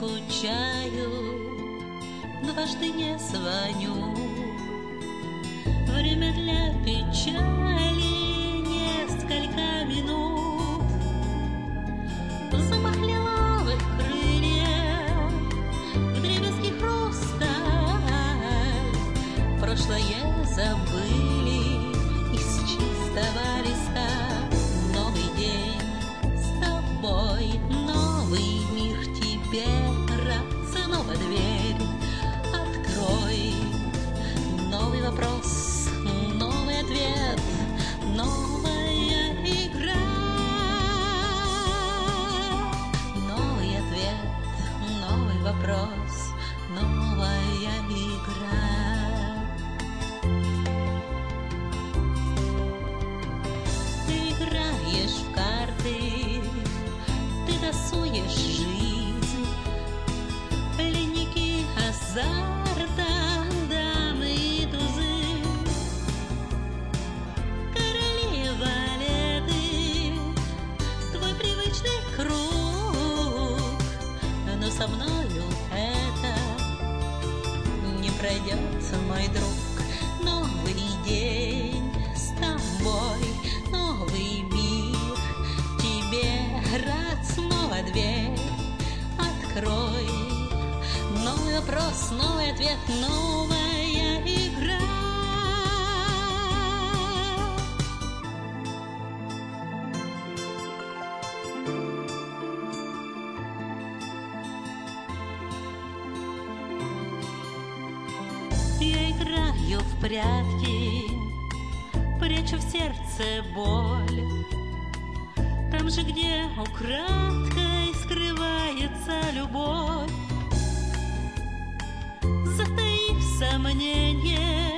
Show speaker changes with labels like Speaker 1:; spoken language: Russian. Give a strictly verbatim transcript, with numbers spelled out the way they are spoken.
Speaker 1: скучаю, дважды не звоню. Время для печали несколько минут. Замах лиловых крыльев, вдребезги хрусталь. Прошлое забыли из чистого листа. Новый день с тобой, новый мир тебе рад. Снова дверь открой. Новый вопрос, новый ответ, новая игра. Новый ответ, новый вопрос, новая игра. Ты играешь в карты, ты тасуешь жизнь, пленники азарта, дамы и тузы, короли валеты, твой привычный круг. Но со мною это не пройдет, мой друг. Новый день с тобой, новый мир тебе рад. Снова дверь открой. Новый вопрос, новый ответ, новая игра. Я играю в прятки, прячу в сердце боль. Там же, где украдкой скрывается любовь. Затаив сомнение,